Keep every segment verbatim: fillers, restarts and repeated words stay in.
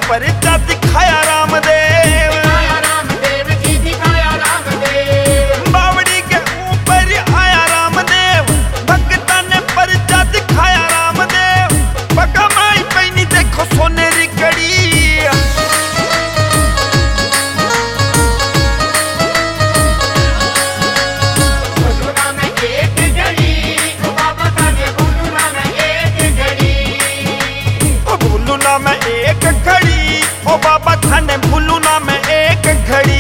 परिचा दिखाया रामदेव, दिखाया रामदेव जी दिखाया रामदेव। बावड़ी के ऊपर आया रामदेव, भक्ता ने परिचा दिखाया रामदेव। पगा माई पहनी देखो सोनेरी कड़ी, मैं एक घड़ी ओ बाबा थाने भूलू ना मैं एक घड़ी।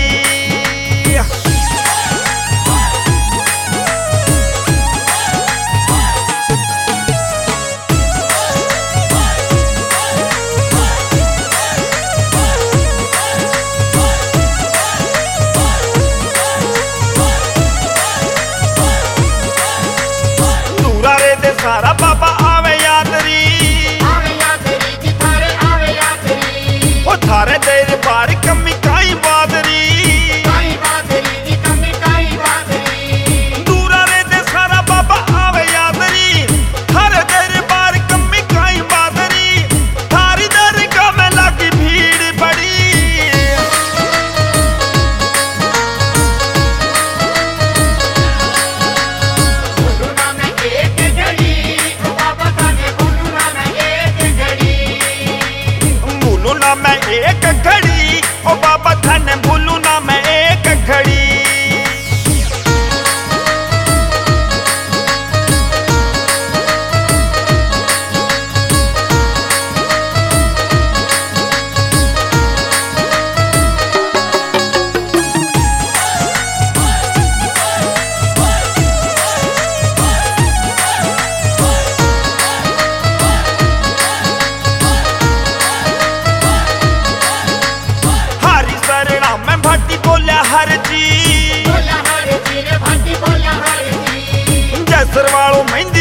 दूरा रे दे सारा बाबा आवे यादरी, थारे तेरे बार कमी काई बादरी, काई बादरी जी कमी काई बादरी। दूरा रे दे सारा बाबा आवे यादरी, थारे तेरे बार कमी काई बादरी। थारी दरगाह में लागी भीड़ बड़ी, भूलू ना मैं एक घड़ी ओ बाबा थाने, भूलू ना मैं एक घड़ी। भूलू ना मैं एक घड़ी ओ बाबा थाने, भूलू ना मैं एक घड़ी। भाटी बोला हर जी, बोला हर जी रे भाटी बोला हर जी। जैसर वालों मेहंदी